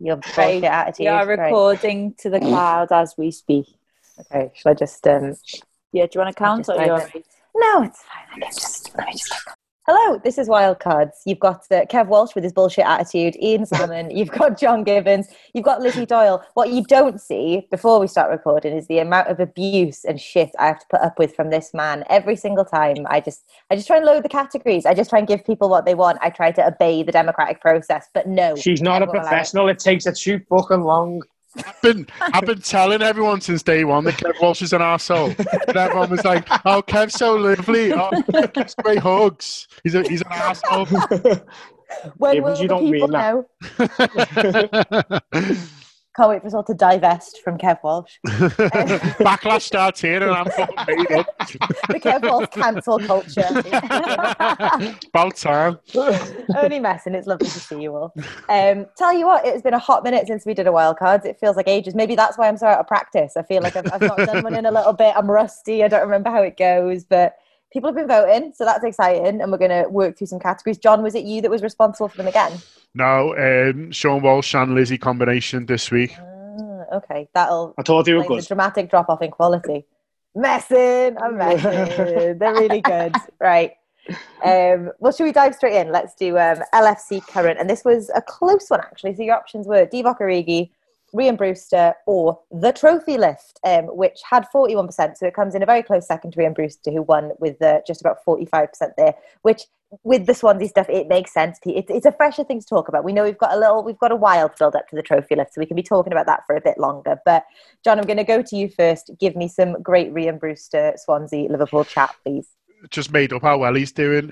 your bullshit attitude. We are recording to the cloud as we speak. Okay, shall I just Yeah, do you want to count or you're right? No, it's fine. Let me just Hello, this is Wildcards. You've got Kev Walsh with his bullshit attitude, Ian Salmon, you've got John Gibbons, you've got Lizzie Doyle. What you don't see before we start recording is the amount of abuse and shit I have to put up with from this man every single time. I just try and load the categories. I just try and give people what they want. I try to obey the democratic process, but no. She's not a professional. It takes her too fucking long. I've been telling everyone since day one that Kev Walsh is an arsehole. And everyone was like, oh, Kev's so lovely. Oh, Kev gives great hugs. He's an arsehole. When will the people know? Can't wait for us all to divest from Kev Walsh. Backlash starts here and I'm fucking made up. The Kev Walsh cancel culture. About time. Only messing. It's lovely to see you all. Tell you what, it's been a hot minute since we did a Wildcards. It feels like ages. Maybe that's why I'm so out of practice. I feel like I've not done one in a little bit. I'm rusty. I don't remember how it goes, but people have been voting, so that's exciting, and we're going to work through some categories. John, was it you that was responsible for them again? No, Sean Walsh and Lizzie combination this week. Okay, I told you it was good. The dramatic drop-off in quality. I'm messing. They're really good. Right. Well, should we dive straight in? Let's do LFC current, and this was a close one, actually. So your options were Divock Origi, Rhian Brewster, or The Trophy Lift, which had 41%. So it comes in a very close second to Rhian Brewster, who won with just about 45% there, which with the Swansea stuff, it makes sense. It's a fresher thing to talk about. We know we've got a while to build up to the Trophy Lift, so we can be talking about that for a bit longer. But John, I'm going to go to you first. Give me some great Rhian Brewster, Swansea, Liverpool chat, please. Just made up how well he's doing.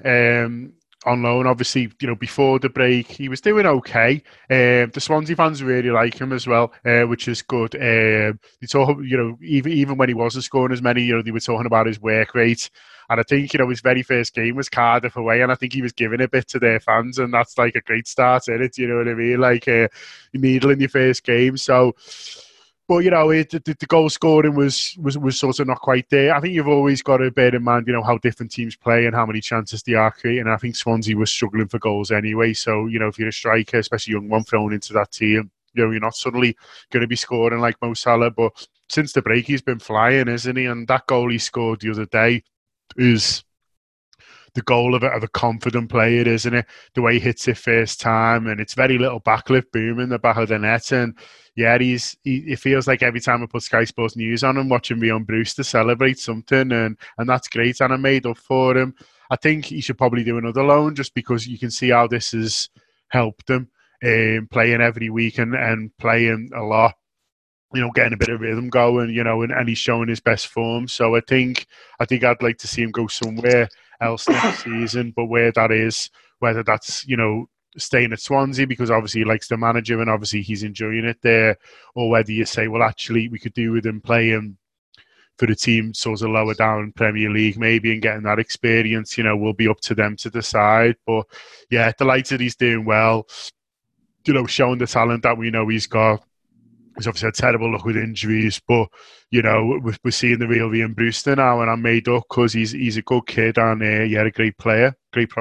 On loan, obviously, before the break, he was doing okay. The Swansea fans really like him as well, which is good. They talk, even when he wasn't scoring as many, they were talking about his work rate. And I think, his very first game was Cardiff away, and I think he was giving a bit to their fans, and that's like a great start, isn't it? You know what I mean? Like, needle in your first game. So, but, the goal scoring was sort of not quite there. I think you've always got to bear in mind, how different teams play and how many chances they are creating. I think Swansea was struggling for goals anyway. So, if you're a striker, especially a young one thrown into that team, you're not suddenly going to be scoring like Mo Salah. But since the break, he's been flying, isn't he? And that goal he scored the other day is the goal of a confident player, isn't it? The way he hits it first time, and it's very little backlift boom in the back of the net. And yeah, it feels like every time I put Sky Sports News on, I'm watching Rhian Brewster celebrate something, and that's great, and I made up for him. I think he should probably do another loan, just because you can see how this has helped him playing every week and playing a lot. Getting a bit of rhythm going, and he's showing his best form. So I think I'd like to see him go somewhere else next season, but where that is, whether that's, staying at Swansea because obviously he likes the manager and obviously he's enjoying it there, or whether you say, well, actually we could do with him playing for the team sort of lower down Premier League maybe and getting that experience, will be up to them to decide. But yeah, delighted he's doing well, showing the talent that we know he's got. He's obviously had terrible luck with injuries, but, we're seeing the real Rhian Brewster now, and I'm made up because he's a good kid and, a great player, great